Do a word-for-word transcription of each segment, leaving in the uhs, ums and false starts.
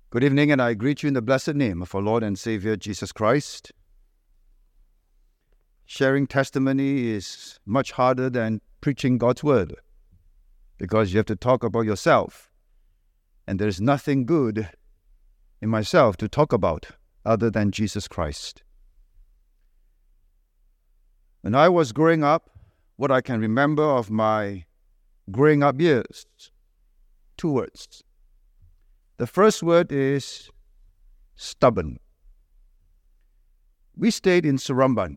Good evening, and I greet you in the blessed name of our Lord and Savior, Jesus Christ. Sharing testimony is much harder than preaching God's word, because you have to talk about yourself, and there is nothing good in myself to talk about other than Jesus Christ. When I was growing up, what I can remember of my growing up years, two words. The first word is stubborn. We stayed in Seremban.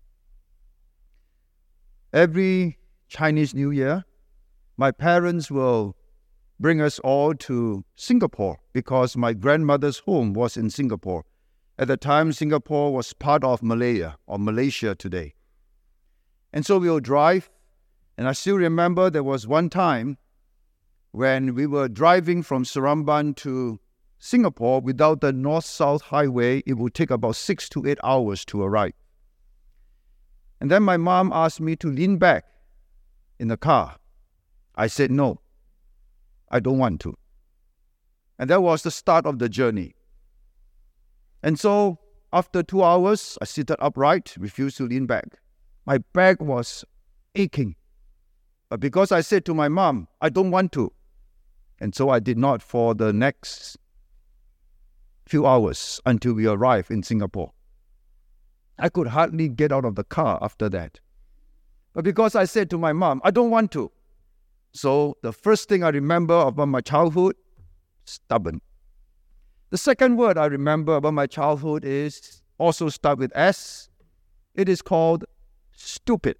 Every Chinese New Year, my parents will bring us all to Singapore because my grandmother's home was in Singapore. At the time, Singapore was part of Malaya, or Malaysia today. And so we will drive, and I still remember there was one time when we were driving from Seremban to Singapore without the north-south highway. It would take about six to eight hours to arrive. And then my mom asked me to lean back in the car. I said, no, I don't want to. And that was the start of the journey. And so after two hours, I seated upright, refused to lean back. My back was aching. But because I said to my mom, I don't want to. And so I did not for the next few hours until we arrived in Singapore. I could hardly get out of the car after that. But because I said to my mom, I don't want to. So the first thing I remember about my childhood, stubborn. The second word I remember about my childhood is also start with S. It is called stupid.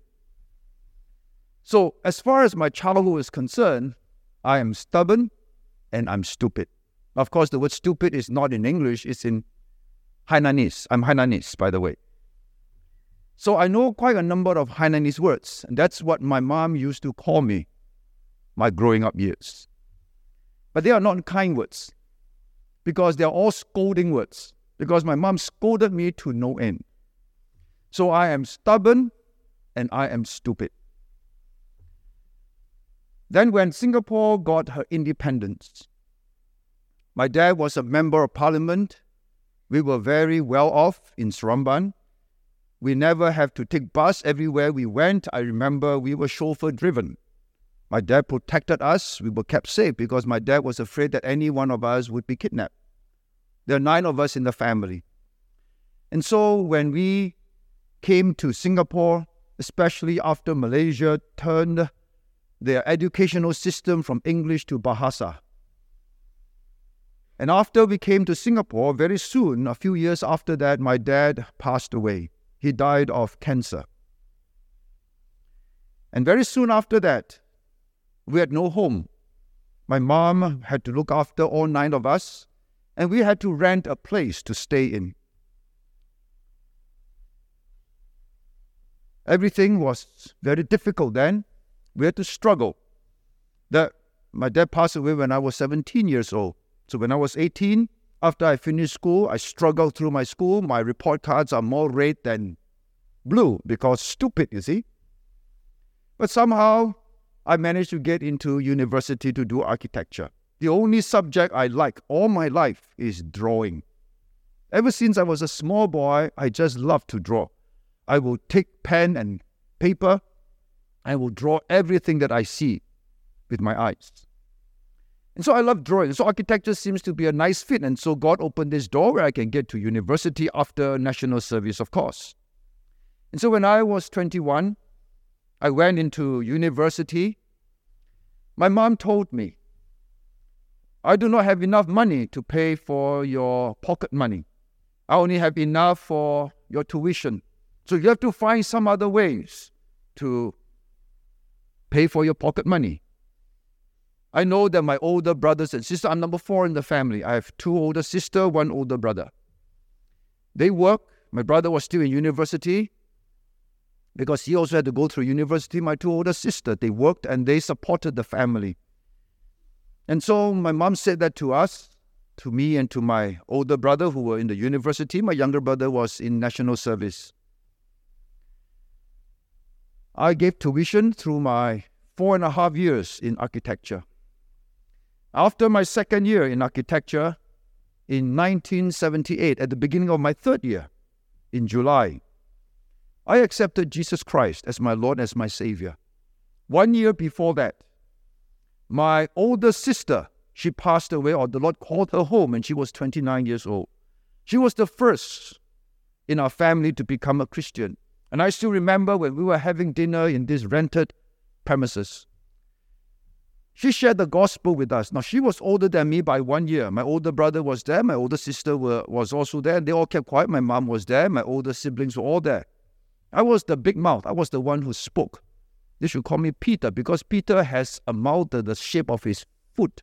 So as far as my childhood is concerned, I am stubborn and I'm stupid. Of course, the word stupid is not in English, it's in Hainanese. I'm Hainanese, by the way. So I know quite a number of Hainanese words, and that's what my mom used to call me my growing up years. But they are not kind words, because they are all scolding words, because my mom scolded me to no end. So I am stubborn and I am stupid. Then when Singapore got her independence, my dad was a member of parliament. We were very well off in Seremban. We never had to take bus everywhere we went. I remember we were chauffeur driven. My dad protected us. We were kept safe because my dad was afraid that any one of us would be kidnapped. There are nine of us in the family. And so when we came to Singapore, especially after Malaysia turned their educational system from English to Bahasa. And after we came to Singapore, very soon, a few years after that, my dad passed away. He died of cancer. And very soon after that, we had no home. My mom had to look after all nine of us, and we had to rent a place to stay in. Everything was very difficult then. We had to struggle. That my dad passed away when I was seventeen years old. So when I was eighteen, after I finished school, I struggled through my school. My report cards are more red than blue because stupid, you see. But somehow, I managed to get into university to do architecture. The only subject I like all my life is drawing. Ever since I was a small boy, I just loved to draw. I will take pen and paper. I will draw everything that I see with my eyes. And so I love drawing. So architecture seems to be a nice fit. And so God opened this door where I can get to university after national service, of course. And so when I was twenty-one, I went into university. My mom told me, I do not have enough money to pay for your pocket money. I only have enough for your tuition. So you have to find some other ways to pay for your pocket money. I know that my older brothers and sisters, I'm number four in the family. I have two older sisters, one older brother. They work. My brother was still in university because he also had to go through university. My two older sisters, they worked and they supported the family. And so my mom said that to us, to me and to my older brother who were in the university. My younger brother was in national service. I gave tuition through my four and a half years in architecture. After my second year in architecture, in nineteen seventy-eight, at the beginning of my third year, in July, I accepted Jesus Christ as my Lord, as my Savior. One year before that, my older sister, she passed away, or the Lord called her home, and she was twenty-nine years old. She was the first in our family to become a Christian. And I still remember when we were having dinner in this rented premises, she shared the gospel with us. Now, she was older than me by one year. My older brother was there. My older sister were, was also there. They all kept quiet. My mom was there. My older siblings were all there. I was the big mouth. I was the one who spoke. They should call me Peter, because Peter has a mouth the shape of his foot.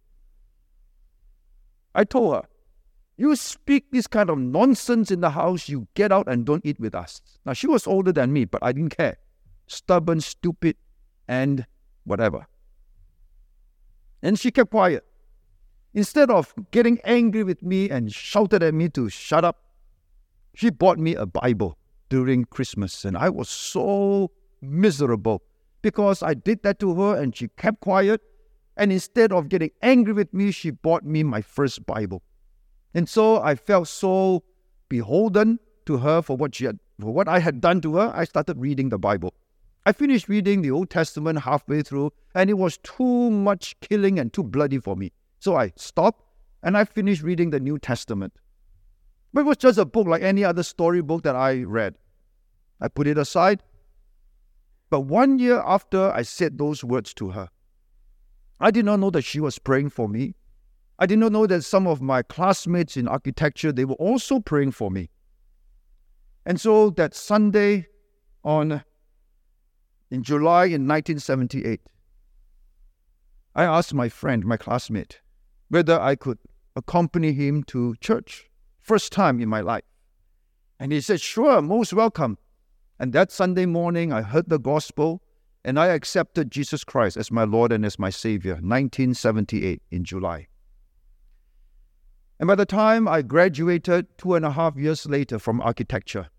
I told her, you speak this kind of nonsense in the house, you get out and don't eat with us. Now, she was older than me, but I didn't care. Stubborn, stupid, and whatever. And she kept quiet. Instead of getting angry with me and shouted at me to shut up, she bought me a Bible during Christmas. And I was so miserable because I did that to her and she kept quiet. And instead of getting angry with me, she bought me my first Bible. And so I felt so beholden to her for what she had, for what I had done to her. I started reading the Bible. I finished reading the Old Testament halfway through, and it was too much killing and too bloody for me. So I stopped, and I finished reading the New Testament. But it was just a book like any other storybook that I read. I put it aside. But one year after I said those words to her, I did not know that she was praying for me. I did not know that some of my classmates in architecture, they were also praying for me. And so that Sunday on in July in nineteen seventy-eight, I asked my friend, my classmate, whether I could accompany him to church. First time in my life. And he said, sure, most welcome. And that Sunday morning, I heard the gospel and I accepted Jesus Christ as my Lord and as my Savior, nineteen seventy-eight in July. And by the time I graduated two and a half years later from architecture,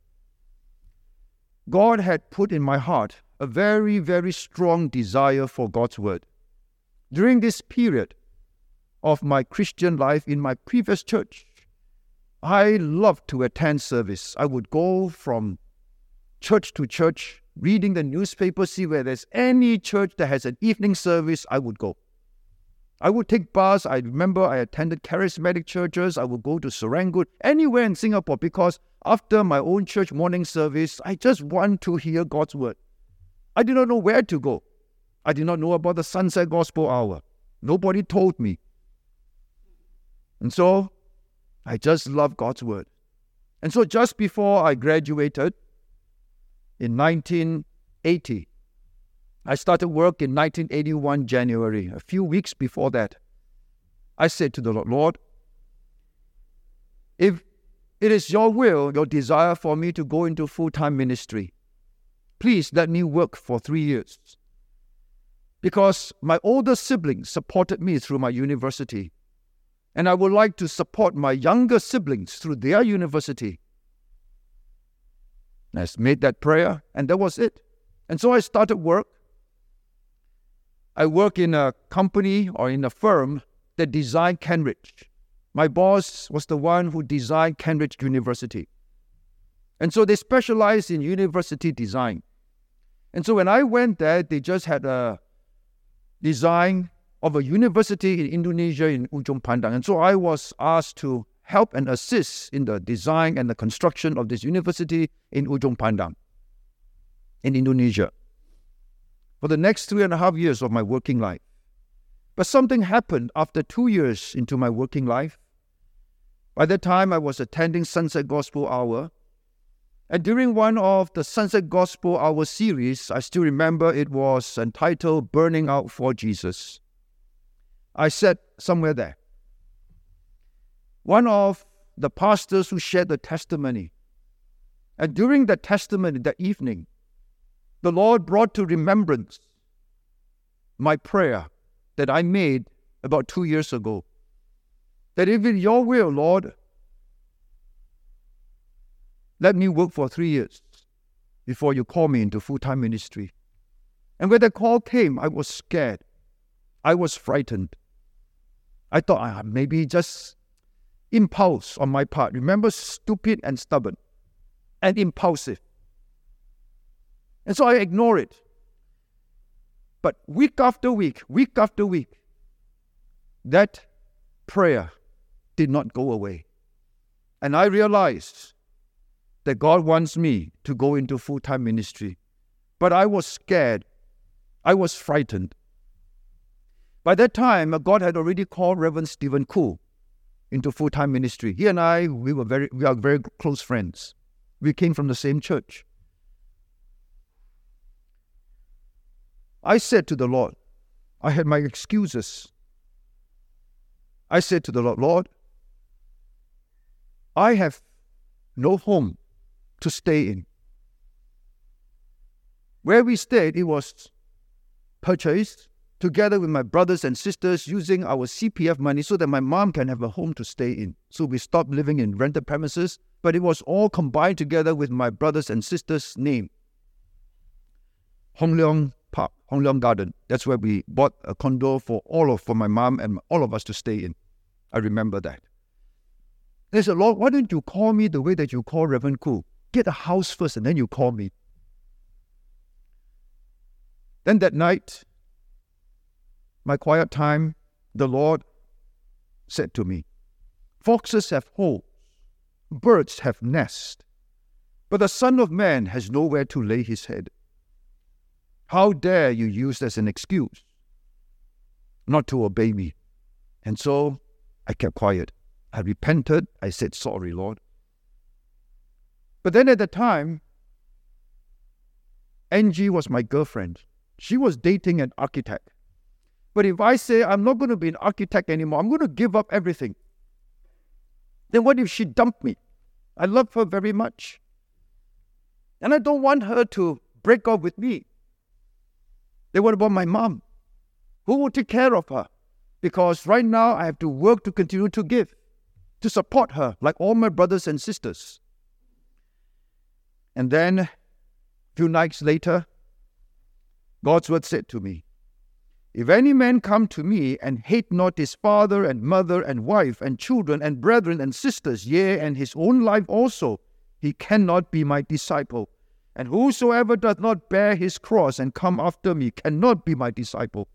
God had put in my heart a very, very strong desire for God's Word. During this period of my Christian life in my previous church, I loved to attend service. I would go from church to church, reading the newspaper, see where there's any church that has an evening service, I would go. I would take bus. I remember I attended charismatic churches. I would go to Serangoon, anywhere in Singapore, because after my own church morning service, I just want to hear God's Word. I did not know where to go. I did not know about the Sunset Gospel Hour. Nobody told me. And so, I just love God's Word. And so just before I graduated, in nineteen eighty, I started work in nineteen eighty-one, January. A few weeks before that, I said to the Lord, Lord, if it is your will, your desire for me to go into full-time ministry, please let me work for three years. Because my older siblings supported me through my university, and I would like to support my younger siblings through their university. I made that prayer, and that was it. And so I started work. I work in a company or in a firm that designed Cambridge. My boss was the one who designed Cambridge University. And so they specialized in university design. And so when I went there, they just had a design of a university in Indonesia, in Ujung Pandang. And so I was asked to help and assist in the design and the construction of this university in Ujung Pandang, in Indonesia, for the next three and a half years of my working life. But something happened after two years into my working life. By that time, I was attending Sunset Gospel Hour. And during one of the Sunset Gospel Hour series, I still remember it was entitled Burning Out for Jesus. I sat somewhere there. One of the pastors who shared the testimony. And during the testimony that evening, the Lord brought to remembrance my prayer that I made about two years ago. That if it's your will, Lord, let me work for three years before you call me into full-time ministry. And when the call came, I was scared. I was frightened. I thought, ah, maybe just impulse on my part. Remember, stupid and stubborn and impulsive. And so I ignore it. But week after week, week after week, that prayer did not go away. And I realized that God wants me to go into full-time ministry. But I was scared. I was frightened. By that time, God had already called Reverend Stephen Koo into full-time ministry. He and I, we were very, we are very close friends. We came from the same church. I said to the Lord, I had my excuses. I said to the Lord, Lord, I have no home to stay in. Where we stayed, it was purchased together with my brothers and sisters using our C P F money so that my mom can have a home to stay in. So we stopped living in rented premises, but it was all combined together with my brothers and sisters' name. Hong Leong Park, Hong Leong Garden. That's where we bought a condo for all of, for my mom and all of us to stay in. I remember that. They said, Lord, why don't you call me the way that you call Reverend Koo? Get a house first and then you call me. Then that night, my quiet time, the Lord said to me, foxes have holes, birds have nests, but the Son of Man has nowhere to lay his head. How dare you use as an excuse not to obey me? And so I kept quiet. I repented. I said, sorry, Lord. But then at the time, Angie was my girlfriend. She was dating an architect. But if I say I'm not going to be an architect anymore, I'm going to give up everything, then what if she dumped me? I love her very much. And I don't want her to break up with me. Then what about my mom? Who will take care of her? Because right now I have to work to continue to give, to support her like all my brothers and sisters. And then a few nights later, God's word said to me, if any man come to me and hate not his father and mother and wife and children and brethren and sisters, yea, and his own life also, he cannot be my disciple. And whosoever doth not bear his cross and come after me cannot be my disciple.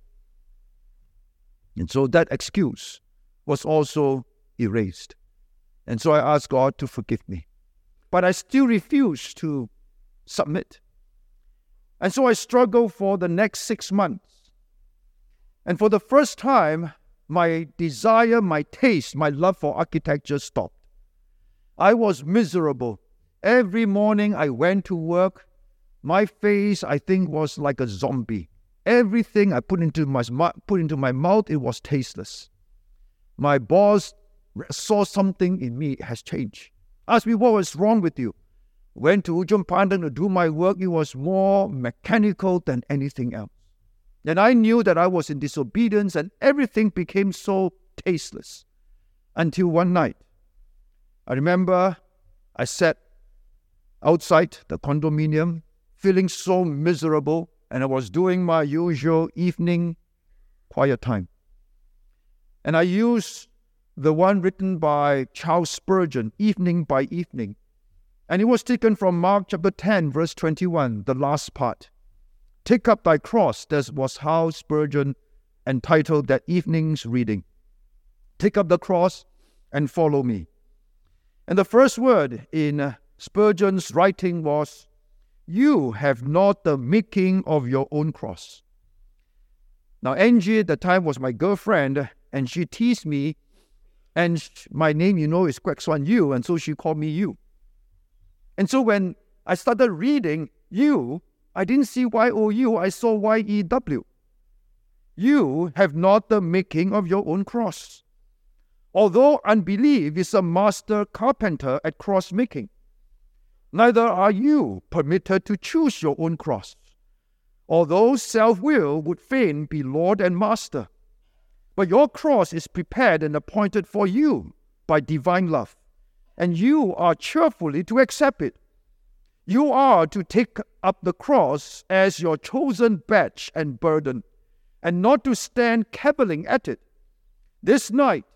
And so that excuse was also erased. And so I asked God to forgive me. But I still refused to submit. And so I struggled for the next six months. And for the first time, my desire, my taste, my love for architecture stopped. I was miserable. Every morning I went to work. My face, I think, was like a zombie. Everything I put into my, put into my mouth, it was tasteless. My boss saw something in me has changed. Asked me, what was wrong with you? Went to Ujung Pandang to do my work. It was more mechanical than anything else. And I knew that I was in disobedience and everything became so tasteless. Until one night, I remember I sat outside the condominium feeling so miserable, and I was doing my usual evening quiet time. And I used the one written by Charles Spurgeon, Evening by Evening. And it was taken from Mark chapter ten, verse twenty-one, the last part. Take up thy cross, that was how Spurgeon entitled that evening's reading. Take up the cross and follow me. And the first word in Spurgeon's writing was, you have not the making of your own cross. Now, Angie at the time was my girlfriend, and she teased me, and my name, you know, is Kwek Swan Yu, and so she called me Yu. And so when I started reading you, I didn't see Y O U, I saw Y E W. You have not the making of your own cross. Although unbelief is a master carpenter at cross making, neither are you permitted to choose your own cross. Although self-will would fain be Lord and Master, but your cross is prepared and appointed for you by divine love, and you are cheerfully to accept it. You are to take up the cross as your chosen badge and burden, and not to stand cavilling at it. This night,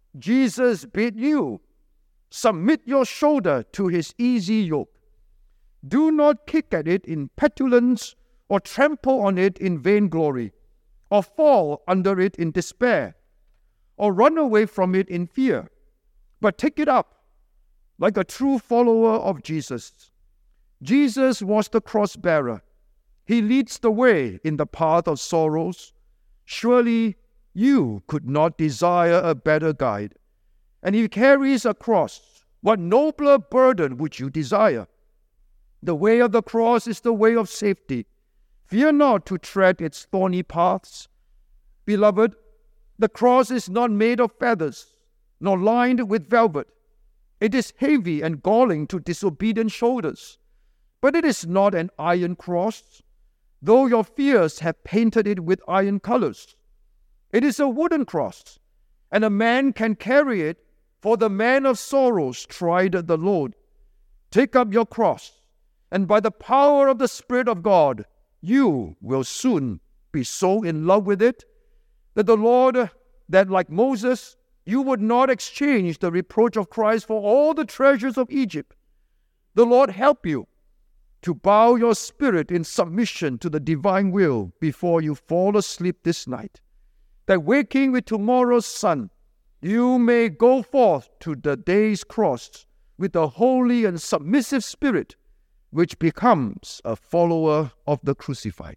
Jesus bid you, submit your shoulder to his easy yoke. Do not kick at it in petulance, or trample on it in vainglory, or fall under it in despair, or run away from it in fear, but take it up like a true follower of Jesus. Jesus was the cross-bearer. He leads the way in the path of sorrows. Surely you could not desire a better guide. And he carries a cross. What nobler burden would you desire? The way of the cross is the way of safety. Fear not to tread its thorny paths. Beloved, the cross is not made of feathers, nor lined with velvet. It is heavy and galling to disobedient shoulders. But it is not an iron cross, though your fears have painted it with iron colors. It is a wooden cross, and a man can carry it, for the man of sorrows tried the Lord. Take up your cross, and by the power of the Spirit of God, you will soon be so in love with it that the Lord, that like Moses, you would not exchange the reproach of Christ for all the treasures of Egypt. The Lord help you to bow your spirit in submission to the divine will before you fall asleep this night, that waking with tomorrow's sun, you may go forth to the day's cross with a holy and submissive spirit, which becomes a follower of the crucified.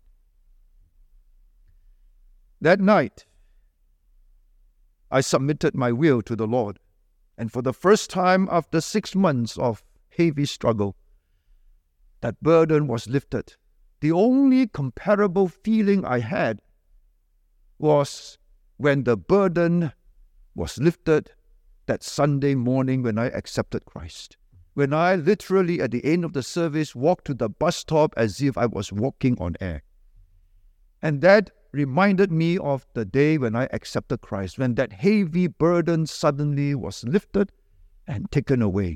That night, I submitted my will to the Lord, and for the first time after six months of heavy struggle, that burden was lifted. The only comparable feeling I had was when the burden was lifted that Sunday morning when I accepted Christ. When I literally at the end of the service walked to the bus stop as if I was walking on air. And that reminded me of the day when I accepted Christ, when that heavy burden suddenly was lifted and taken away.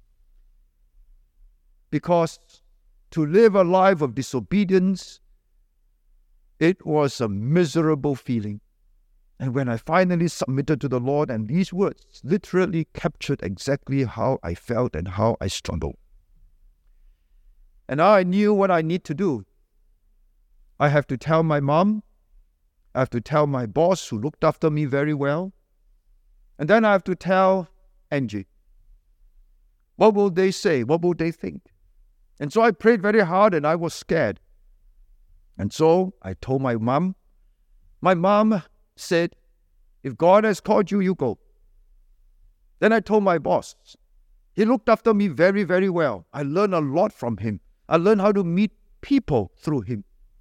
Because to live a life of disobedience, it was a miserable feeling. And when I finally submitted to the Lord, and these words literally captured exactly how I felt and how I struggled. And now I knew what I need to do. I have to tell my mom, I have to tell my boss who looked after me very well, and then I have to tell Angie. What will they say? What will they think? And so I prayed very hard and I was scared. And so I told my mom. My mom said, if God has called you, you go. Then I told my boss. He looked after me very, very well. I learned a lot from him. I learned how to meet people through him.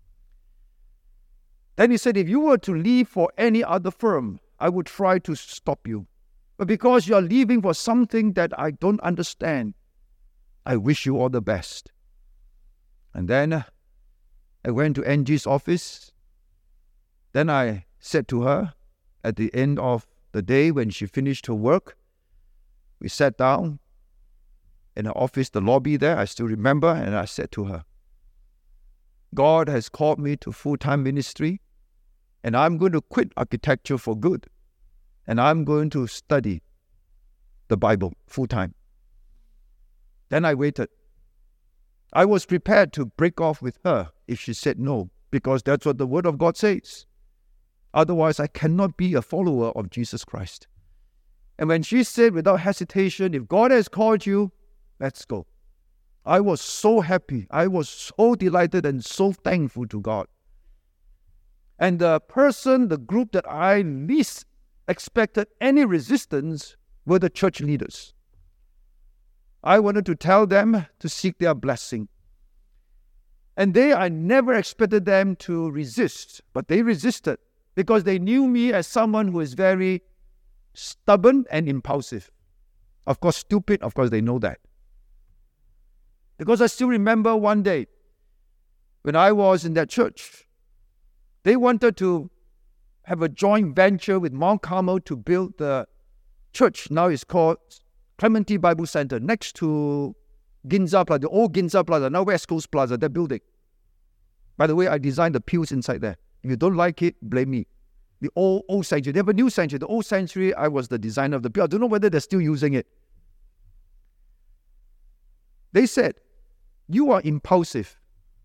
Then he said, if you were to leave for any other firm, I would try to stop you. But because you are leaving for something that I don't understand, I wish you all the best. And then I went to Angie's office. Then I said to her, at the end of the day when she finished her work, we sat down in her office, the lobby there, I still remember, and I said to her, God has called me to full-time ministry, and I'm going to quit architecture for good, and I'm going to study the Bible full-time. Then I waited. I was prepared to break off with her if she said no, because that's what the Word of God says. Otherwise, I cannot be a follower of Jesus Christ. And when she said without hesitation, if God has called you, let's go. I was so happy. I was so delighted and so thankful to God. And the person, the group that I least expected any resistance were the church leaders. I wanted to tell them to seek their blessing. And they, I never expected them to resist, but they resisted because they knew me as someone who is very stubborn and impulsive. Of course, stupid, of course they know that. Because I still remember one day when I was in that church, they wanted to have a joint venture with Mount Carmel to build the church. Now it's called Clementi Bible Center, next to Ginza Plaza, the old Ginza Plaza, now West Coast Plaza, that building. By the way, I designed the pews inside there. If you don't like it, blame me. the old, old sanctuary. They have a new sanctuary. The old sanctuary, I was the designer of the building. I don't know whether they're still using it. They said, you are impulsive.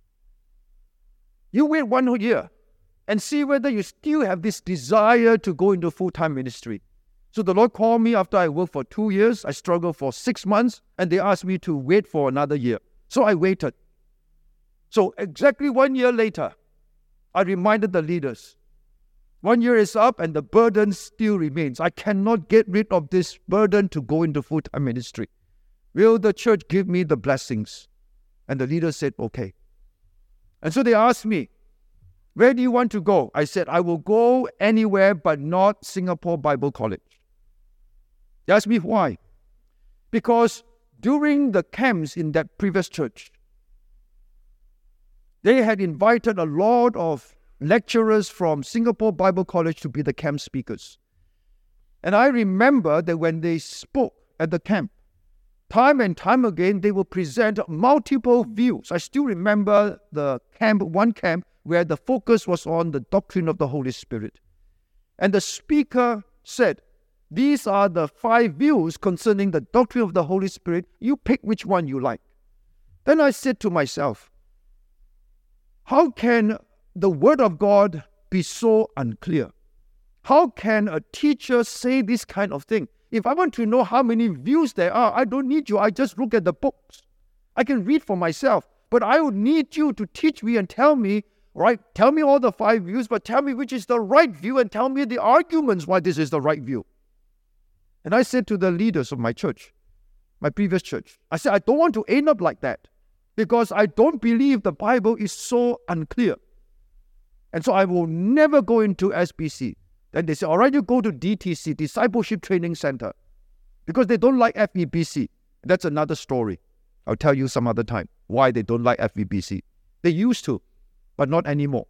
You wait one whole year and see whether you still have this desire to go into full-time ministry. So the Lord called me after I worked for two years. I struggled for six months, and they asked me to wait for another year. So I waited. So exactly one year later, I reminded the leaders, one year is up and the burden still remains. I cannot get rid of this burden to go into full-time ministry. Will the church give me the blessings? And the leaders said, okay. And so they asked me, where do you want to go? I said, I will go anywhere but not Singapore Bible College. They asked me why. Because during the camps in that previous church, they had invited a lot of lecturers from Singapore Bible College to be the camp speakers. And I remember that when they spoke at the camp, time and time again, they will present multiple views. I still remember the camp, one camp, where the focus was on the doctrine of the Holy Spirit. And the speaker said, these are the five views concerning the doctrine of the Holy Spirit. You pick which one you like. Then I said to myself, how can the Word of God be so unclear? How can a teacher say this kind of thing? If I want to know how many views there are, I don't need you. I just look at the books. I can read for myself. But I would need you to teach me and tell me, right, tell me all the five views, but tell me which is the right view and tell me the arguments why this is the right view. And I said to the leaders of my church, my previous church, I said, I don't want to end up like that because I don't believe the Bible is so unclear. And so I will never go into S B C. Then they say, all right, you go to D T C, Discipleship Training Center, because they don't like F E B C. That's another story. I'll tell you some other time why they don't like F E B C. They used to, but not anymore.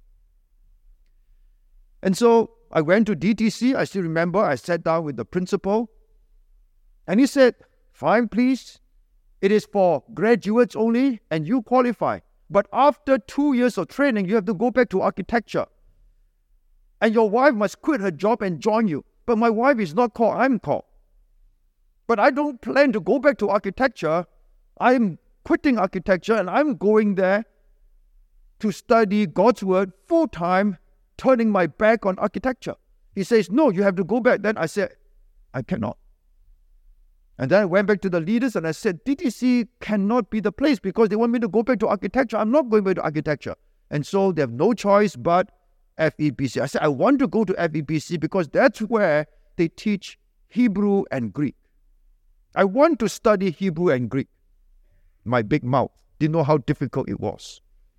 And so I went to D T C. I still remember I sat down with the principal, and he said, fine, please. It is for graduates only, and you qualify. But after two years of training, you have to go back to architecture. And your wife must quit her job and join you. But my wife is not called, I'm called. But I don't plan to go back to architecture. I'm quitting architecture and I'm going there to study God's Word full-time, turning my back on architecture. He says, no, you have to go back. Then I said, I cannot. And then I went back to the leaders and I said, D T C cannot be the place because they want me to go back to architecture. I'm not going back to architecture. And so they have no choice but F E B C. I said, I want to go to F E B C because that's where they teach Hebrew and Greek. I want to study Hebrew and Greek. My big mouth didn't know how difficult it was.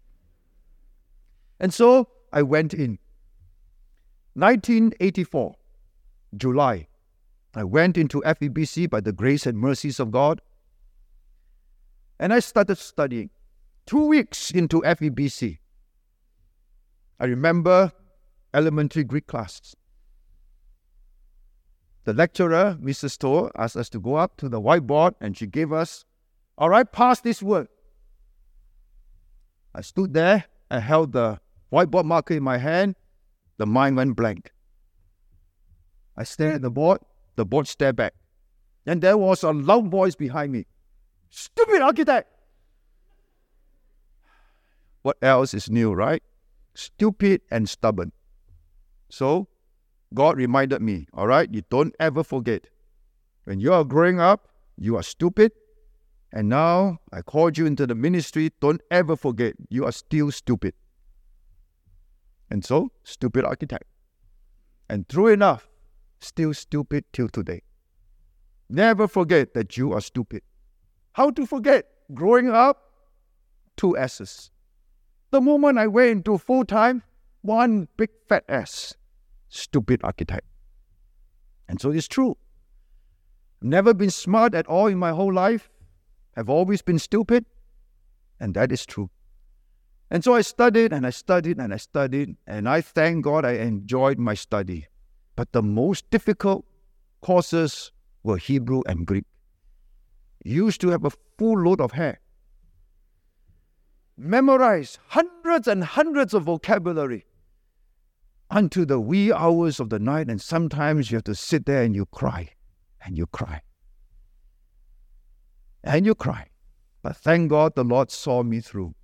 And so I went in. nineteen eighty-four, July, I went into F E B C by the grace and mercies of God. And I started studying. Two weeks into F E B C, I remember elementary Greek class. The lecturer, Missus Toh, asked us to go up to the whiteboard and she gave us, all right, pass this word. I stood there and held the whiteboard marker in my hand. The mind went blank. I stared at the board. The board stared back. And there was a loud voice behind me. Stupid architect! What else is new, right? Stupid and stubborn. So, God reminded me, all right, you don't ever forget. When you are growing up, you are stupid. And now I called you into the ministry. Don't ever forget, you are still stupid. And so, stupid architect. And true enough, still stupid till today. Never forget that you are stupid. How to forget? Growing up, two S's. The moment I went into full-time, one big fat S. Stupid architect. And so it's true. I've never been smart at all in my whole life. I've always been stupid. And that is true. And so I studied and I studied and I studied. And I thank God I enjoyed my study. But the most difficult courses were Hebrew and Greek. Used to have a full load of hair. Memorize hundreds and hundreds of vocabulary. unto the wee hours of the night, and sometimes you have to sit there and you cry, and you cry, and you cry. But thank God the Lord saw me through.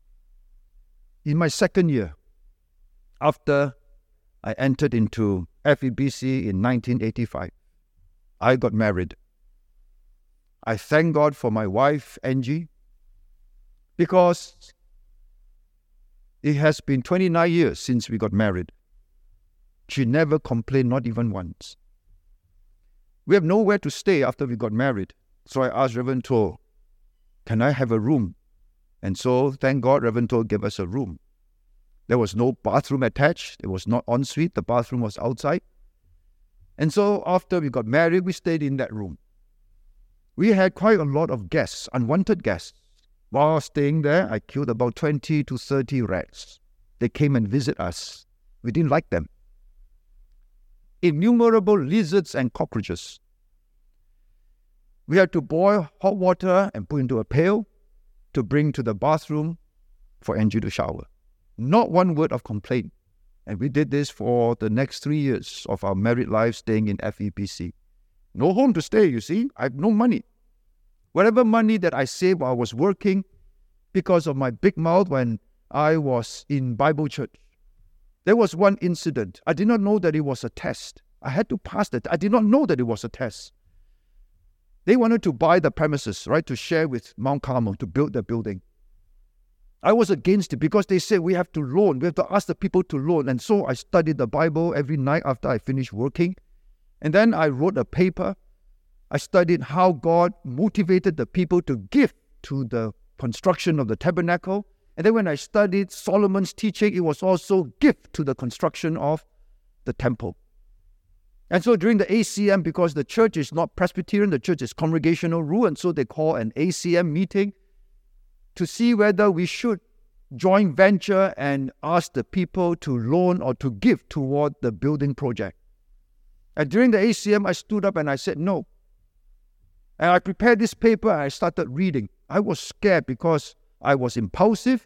In my second year, after I entered into F E B C in nineteen eighty-five, I got married. I thank God for my wife, Angie, because it has been twenty-nine years since we got married. She never complained, not even once. We have nowhere to stay after we got married. So I asked Reverend Toh, can I have a room? And so, thank God, Reverend Toh gave us a room. There was no bathroom attached. It was not ensuite. The bathroom was outside. And so, after we got married, we stayed in that room. We had quite a lot of guests, unwanted guests. While staying there, I killed about twenty to thirty rats. They came and visit us. We didn't like them. Innumerable lizards and cockroaches. We had to boil hot water and put into a pail to bring to the bathroom for Angie to shower. Not one word of complaint. And we did this for the next three years of our married life, staying in F E B C. No home to stay, you see. I have no money. Whatever money that I saved while I was working, because of my big mouth when I was in Bible church, there was one incident. I did not know that it was a test. I had to pass that. I did not know that it was a test. They wanted to buy the premises, right, to share with Mount Carmel, to build the building. I was against it because they said we have to loan. We have to ask the people to loan. And so I studied the Bible every night after I finished working. And then I wrote a paper. I studied how God motivated the people to give to the construction of the tabernacle. And then when I studied Solomon's teaching, it was also give to the construction of the temple. And so during the A C M, because the church is not Presbyterian, the church is congregational rule, and so they call an A C M meeting to see whether we should joint venture and ask the people to loan or to give toward the building project. And during the A C M, I stood up and I said no. And I prepared this paper and I started reading. I was scared because I was impulsive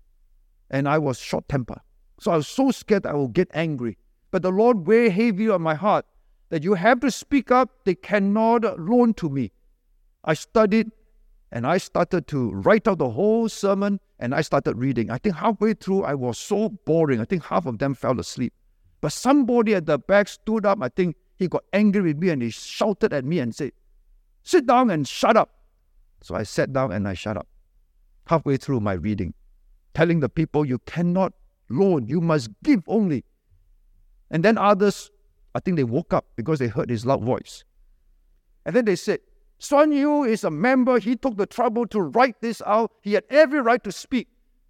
and I was short-tempered. So I was so scared I would get angry. But the Lord weighed heavy on my heart that you have to speak up. They cannot loan to me. I studied and I started to write out the whole sermon and I started reading. I think halfway through I was so boring. I think half of them fell asleep. But somebody at the back stood up. I think he got angry with me and he shouted at me and said, "Sit down and shut up." So I sat down and I shut up. Halfway through my reading, telling the people, you cannot loan, you must give only. And then others, I think they woke up because they heard his loud voice. And then they said, Xuan Yu is a member. He took the trouble to write this out. He had every right to speak.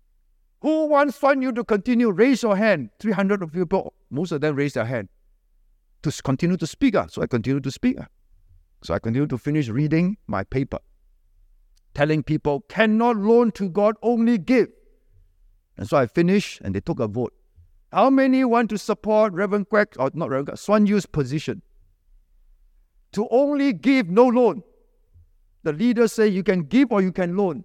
Who wants Xuan Yu to continue? Raise your hand. three hundred of people, most of them raised their hand to continue to speak. So I continued to speak. So I continued to finish reading my paper, telling people, cannot loan to God, only give. And so I finished and they took a vote. How many want to support Reverend Kwek, or not Reverend Kwek, Xuan Yu's position? To only give, no loan. The leaders say you can give or you can loan.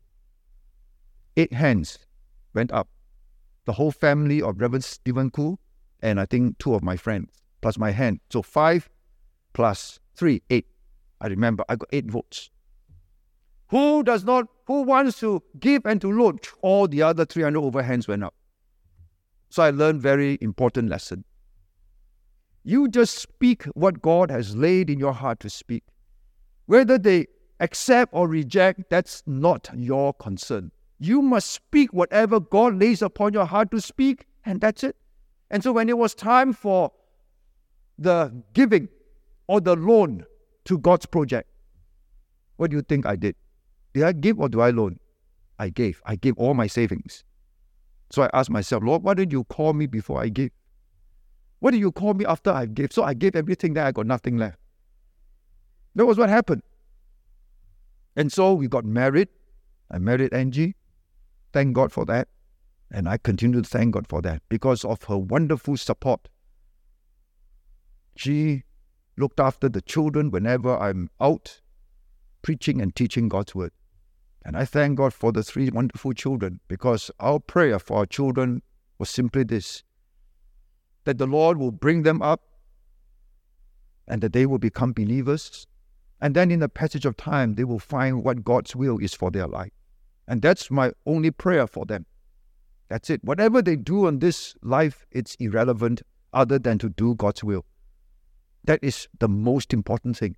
Eight hands went up. The whole family of Reverend Stephen Koo and I think two of my friends, plus my hand. So five plus three, eight. I remember I got eight votes. Who does not, who wants to give and to loan? All the other three hundred over hands went up. So I learned very important lesson. You just speak what God has laid in your heart to speak. Whether they accept or reject, that's not your concern. You must speak whatever God lays upon your heart to speak, and that's it. And so when it was time for the giving or the loan to God's project, what do you think I did? Did I give or do I loan? I gave. I gave all my savings. So I asked myself, Lord, why didn't you call me before I gave? Why did you call me after I gave? So I gave everything there, I got nothing left. That was what happened. And so we got married. I married Angie. Thank God for that. And I continue to thank God for that because of her wonderful support. She looked after the children whenever I'm out preaching and teaching God's word. And I thank God for the three wonderful children because our prayer for our children was simply this. that the Lord will bring them up and that they will become believers. And then in the passage of time, they will find what God's will is for their life. And that's my only prayer for them. That's it. Whatever they do in this life, it's irrelevant other than to do God's will. That is the most important thing.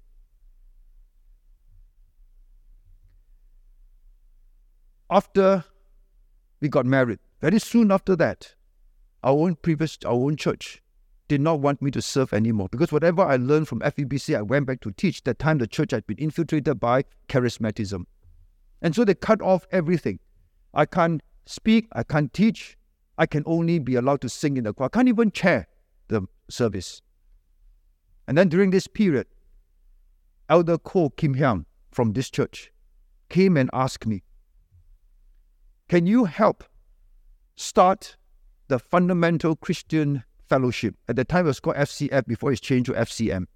After we got married, very soon after that, our own previous, our own church did not want me to serve anymore, because whatever I learned from F E B C, I went back to teach. That time the church had been infiltrated by charismatism. And so they cut off everything. I can't speak, I can't teach, I can only be allowed to sing in the choir. I can't even chair the service. And then during this period, Elder Ko Kim Hyang from this church came and asked me, can you help start the Fundamental Christian Fellowship? At the time it was called F C F before it's changed to F C M.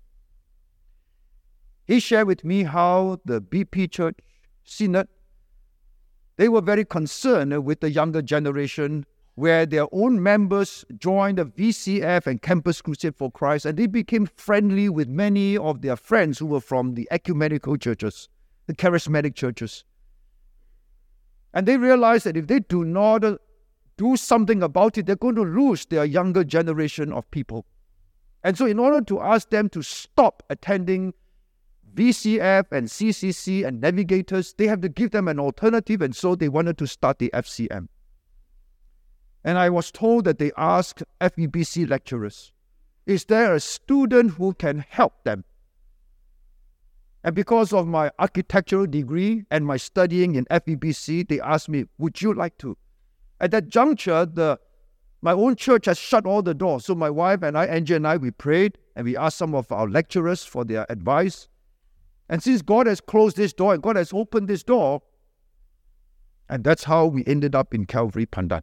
He shared with me how the B P Church Synod, they were very concerned with the younger generation, where their own members joined the V C F and Campus Crusade for Christ, and they became friendly with many of their friends who were from the ecumenical churches, the charismatic churches. And they realized that if they do not do something about it, they're going to lose their younger generation of people. And so in order to ask them to stop attending V C F and C C C and Navigators, they have to give them an alternative, and so they wanted to start the F C M. And I was told that they asked F E B C lecturers, is there a student who can help them? And because of my architectural degree and my studying in F E B C, they asked me, would you like to? At that juncture, the my own church has shut all the doors. So my wife and I, Angie and I, we prayed and we asked some of our lecturers for their advice. And since God has closed this door and God has opened this door, and that's how we ended up in Calvary Pandan,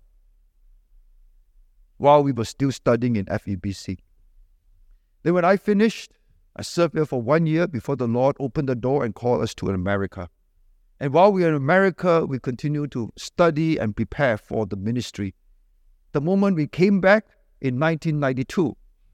while we were still studying in F E B C. Then when I finished, I served there for one year before the Lord opened the door and called us to America. And while we were in America, we continued to study and prepare for the ministry. The moment we came back in nineteen ninety-two,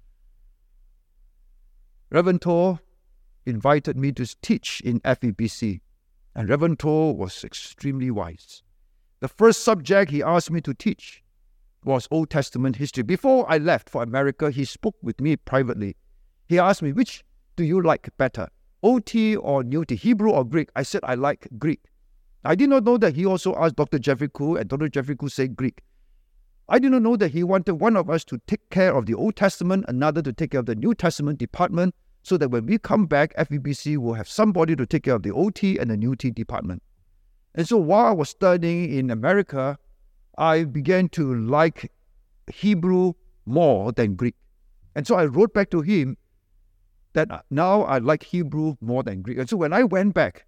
Reverend Toh invited me to teach in F E B C. And Reverend Toh was extremely wise. The first subject he asked me to teach was Old Testament history. Before I left for America, he spoke with me privately. He asked me, which do you like better, O T or New T, Hebrew or Greek? I said, I like Greek. I did not know that he also asked Doctor Jeffrey Koo, and Doctor Jeffrey Koo said Greek. I did not know that he wanted one of us to take care of the Old Testament, another to take care of the New Testament department, so that when we come back, F E B C will have somebody to take care of the O T and the New T department. And so while I was studying in America, I began to like Hebrew more than Greek. And so I wrote back to him that now I like Hebrew more than Greek. And so when I went back,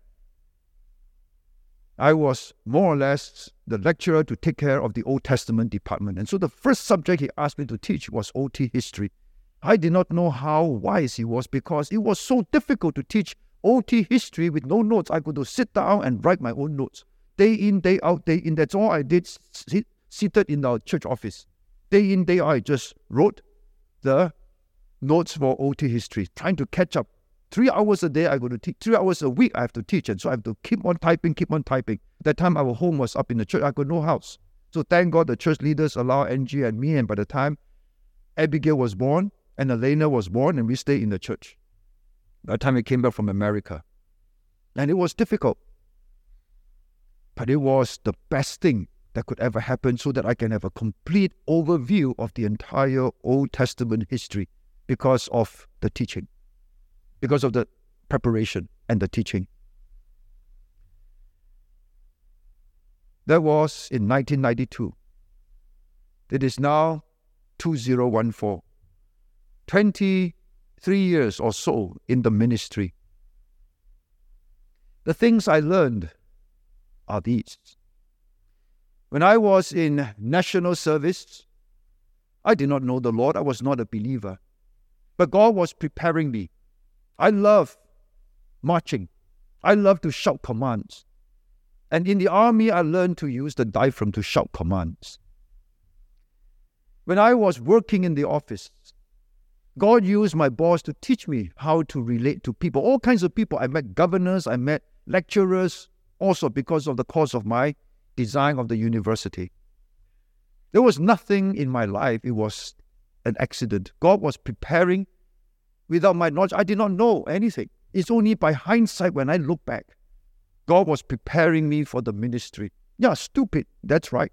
I was more or less the lecturer to take care of the Old Testament department. And so the first subject he asked me to teach was O T history. I did not know how wise he was, because it was so difficult to teach O T history with no notes. I could sit down and write my own notes. Day in, day out, day in. That's all I did, sit, seated in our church office. Day in, day out, I just wrote the notes for O T history, trying to catch up. Three hours a day I go to teach. Three hours a week I have to teach. And so I have to keep on typing, keep on typing. That time our home was up in the church. I got no house. So thank God the church leaders allowed Angie and me. And by the time Abigail was born and Elena was born, and we stayed in the church. By the time we came back from America. And it was difficult. But it was the best thing that could ever happen, so that I can have a complete overview of the entire Old Testament history because of the teaching, because of the preparation and the teaching. That was in nineteen ninety-two. It is now two thousand fourteen. twenty-three years or so in the ministry. The things I learned are these. When I was in national service, I did not know the Lord. I was not a believer. But God was preparing me. I love marching. I love to shout commands. And in the army, I learned to use the diaphragm to shout commands. When I was working in the office, God used my boss to teach me how to relate to people, all kinds of people. I met governors, I met lecturers, also because of the course of my design of the university. There was nothing in my life. It was an accident. God was preparing without my knowledge. I did not know anything. It's only by hindsight when I look back. God was preparing me for the ministry. Yeah, stupid. That's right.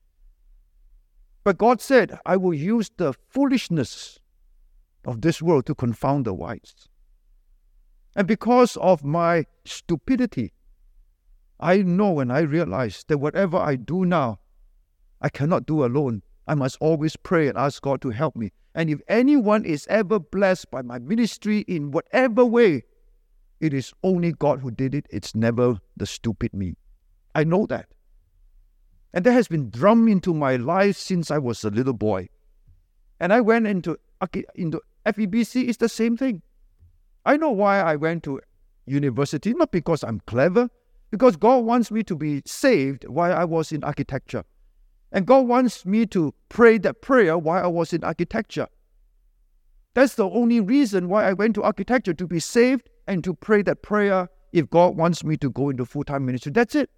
But God said, I will use the foolishness of this world to confound the wise. And because of my stupidity, I know and I realize that whatever I do now, I cannot do alone. I must always pray and ask God to help me. And if anyone is ever blessed by my ministry in whatever way, it is only God who did it. It's never the stupid me. I know that. And that has been drummed into my life since I was a little boy. And I went into, into F E B C, it's the same thing. I know why I went to university, not because I'm clever, because God wants me to be saved while I was in architecture. And God wants me to pray that prayer while I was in architecture. That's the only reason why I went to architecture, to be saved and to pray that prayer if God wants me to go into full-time ministry. That's it.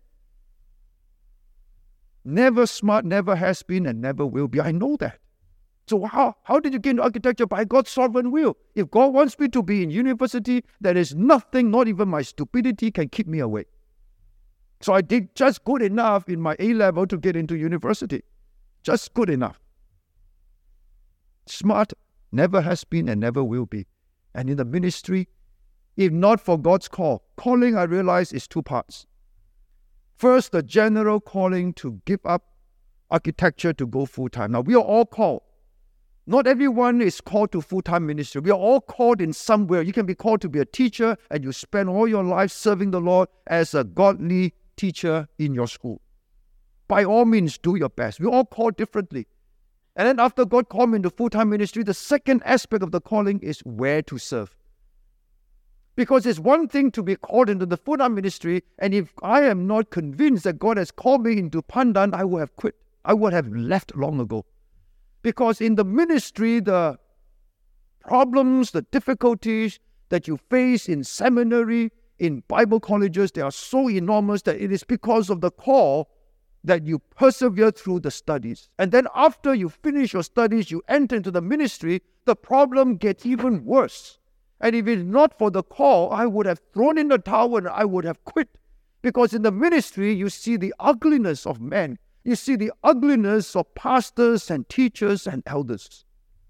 Never smart, never has been, and never will be. I know that. So how, how did you get into architecture? By God's sovereign will. If God wants me to be in university, there is nothing, not even my stupidity, can keep me away. So I did just good enough in my A-level to get into university. Just good enough. Smart never has been and never will be. And in the ministry, if not for God's call, calling, I realize, is two parts. First, the general calling to give up architecture to go full-time. Now, we are all called. Not everyone is called to full-time ministry. We are all called in somewhere. You can be called to be a teacher, and you spend all your life serving the Lord as a godly teacher in your school. By all means, do your best. We're all called differently. And then after God called me into full-time ministry, the second aspect of the calling is where to serve. Because it's one thing to be called into the full-time ministry, and if I am not convinced that God has called me into Pandan, I would have quit. I would have left long ago. Because in the ministry, the problems, the difficulties that you face in seminary, in Bible colleges, they are so enormous that it is because of the call that you persevere through the studies. And then after you finish your studies, you enter into the ministry, the problem gets even worse. And if it's not for the call, I would have thrown in the towel and I would have quit. Because in the ministry, you see the ugliness of men. You see the ugliness of pastors and teachers and elders.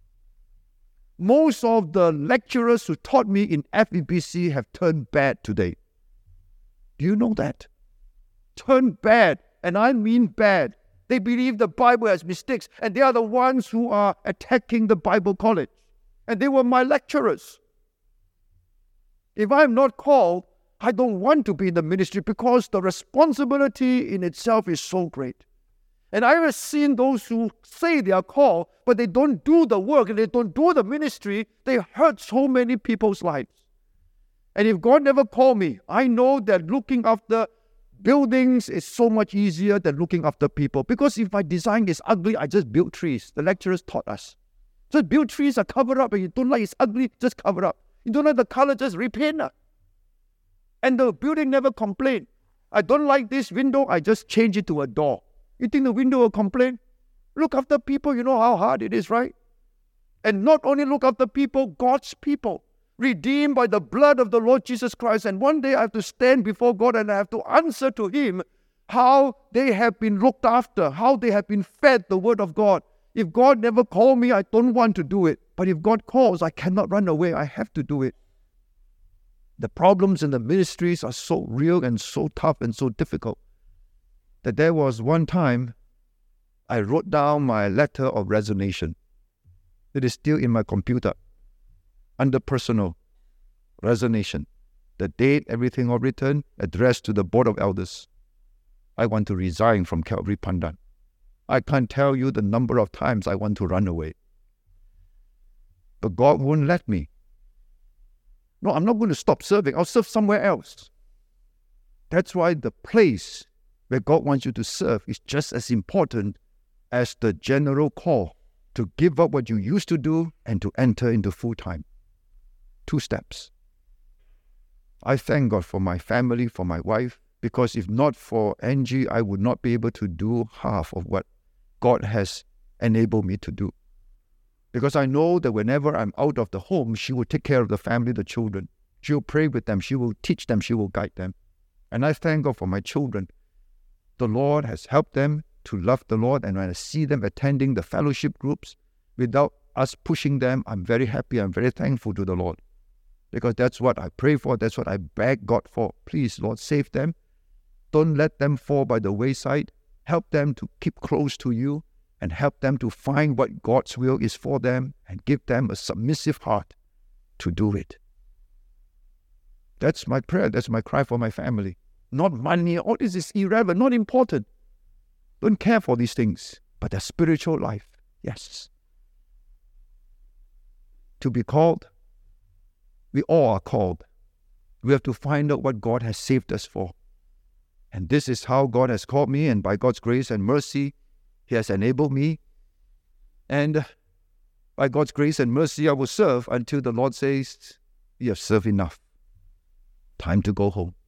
Most of the lecturers who taught me in F E B C have turned bad today. Do you know that? Turned bad, and I mean bad. They believe the Bible has mistakes, and they are the ones who are attacking the Bible college. And they were my lecturers. If I'm not called, I don't want to be in the ministry because the responsibility in itself is so great. And I have seen those who say they are called, but they don't do the work and they don't do the ministry. They hurt so many people's lives. And if God never called me, I know that looking after buildings is so much easier than looking after people. Because if my design is ugly, I just build trees. The lecturers taught us. Just build trees or cover up. And you don't like it's ugly, just cover up. You don't like the color, just repaint it. And the building never complained. I don't like this window, I just change it to a door. You think the window will complain? Look after people, you know how hard it is, right? And not only look after people, God's people, redeemed by the blood of the Lord Jesus Christ. And one day I have to stand before God and I have to answer to Him how they have been looked after, how they have been fed the Word of God. If God never called me, I don't want to do it. But if God calls, I cannot run away. I have to do it. The problems in the ministries are so real and so tough and so difficult that there was one time I wrote down my letter of resignation. It is still in my computer under personal resignation. The date, everything all written, addressed to the Board of Elders. I want to resign from Calvary Pandan. I can't tell you the number of times I want to run away. But God won't let me. No, I'm not going to stop serving. I'll serve somewhere else. That's why the place where God wants you to serve is just as important as the general call to give up what you used to do and to enter into full-time. Two steps. I thank God for my family, for my wife, because if not for Angie, I would not be able to do half of what God has enabled me to do. Because I know that whenever I'm out of the home, she will take care of the family, the children. She will pray with them. She will teach them. She will guide them. And I thank God for my children. The Lord has helped them to love the Lord. And when I see them attending the fellowship groups without us pushing them, I'm very happy. I'm very thankful to the Lord. Because that's what I pray for. That's what I beg God for. Please, Lord, save them. Don't let them fall by the wayside. Help them to keep close to you and help them to find what God's will is for them and give them a submissive heart to do it. That's my prayer. That's my cry for my family. Not money. All this is irrelevant, not important. Don't care for these things. But their spiritual life, yes. To be called, we all are called. We have to find out what God has saved us for. And this is how God has called me, and by God's grace and mercy, He has enabled me. And by God's grace and mercy, I will serve until the Lord says, you have served enough. Time to go home.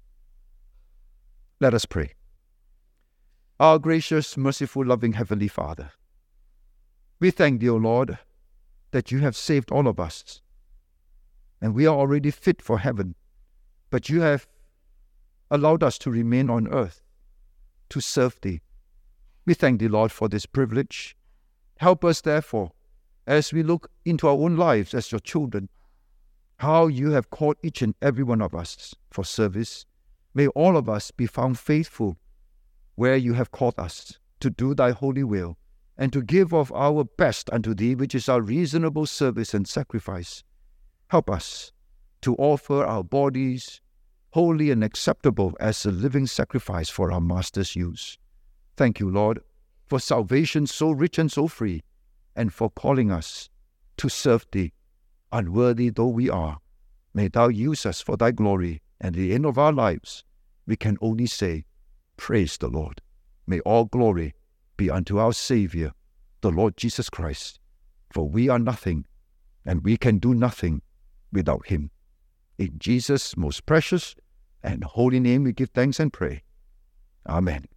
Let us pray. Our gracious, merciful, loving Heavenly Father, we thank Thee, O Lord, that You have saved all of us. And we are already fit for heaven. But You have allowed us to remain on earth, to serve Thee. We thank Thee, Lord, for this privilege. Help us, therefore, as we look into our own lives as Your children, how You have called each and every one of us for service. May all of us be found faithful where You have called us to do Thy holy will and to give of our best unto Thee, which is our reasonable service and sacrifice. Help us to offer our bodies holy and acceptable as a living sacrifice for our Master's use. Thank You, Lord, for salvation so rich and so free, and for calling us to serve Thee, unworthy though we are. May Thou use us for Thy glory, and at the end of our lives, we can only say, praise the Lord. May all glory be unto our Savior, the Lord Jesus Christ, for we are nothing, and we can do nothing without Him. In Jesus' most precious and holy name we give thanks and pray. Amen.